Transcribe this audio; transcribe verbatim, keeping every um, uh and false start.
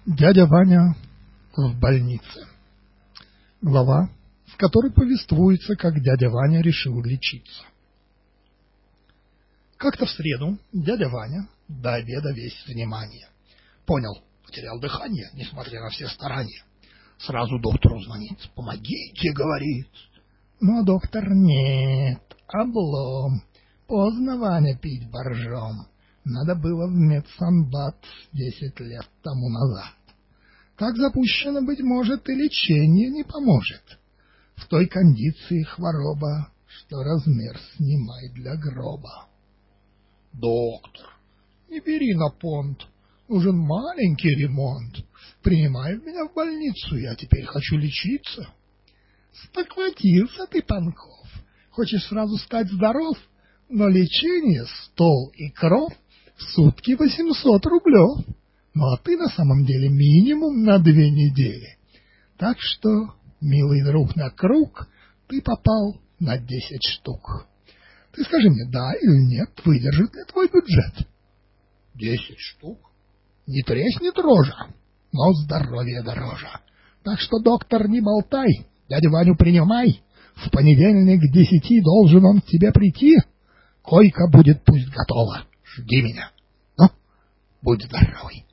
Дядя Ваня в больнице. Глава, в которой повествуется, как дядя Ваня решил лечиться. Как-то в среду дядя Ваня до обеда весь внимание. Понял, потерял дыхание, несмотря на все старания. Сразу доктору звонит. «Помогите», — говорит. Но доктор: «Нет, облом. Поздно, Ваня, пить боржом. Надо было в медсанбат десять лет тому назад. Так запущено, быть может, и лечение не поможет. В той кондиции хвороба, что размер снимай для гроба». «Доктор, не бери на понт, нужен маленький ремонт. Принимай меня в больницу, я теперь хочу лечиться». «Спохватился ты, Панков, хочешь сразу стать здоров, но лечение, стол и кров в сутки восемьсот рублев. Ну а ты на самом деле минимум на две недели. Так что, милый друг, на круг ты попал на десять штук. Ты скажи мне, да или нет, выдержит ли твой бюджет?» «Десять штук? Не треснет рожа, но здоровье дороже. Так что, доктор, не болтай, дядю Ваню принимай. В понедельник к десяти должен он к тебе прийти. Койка будет пусть готова. Жди меня. Ну, будь здоровый».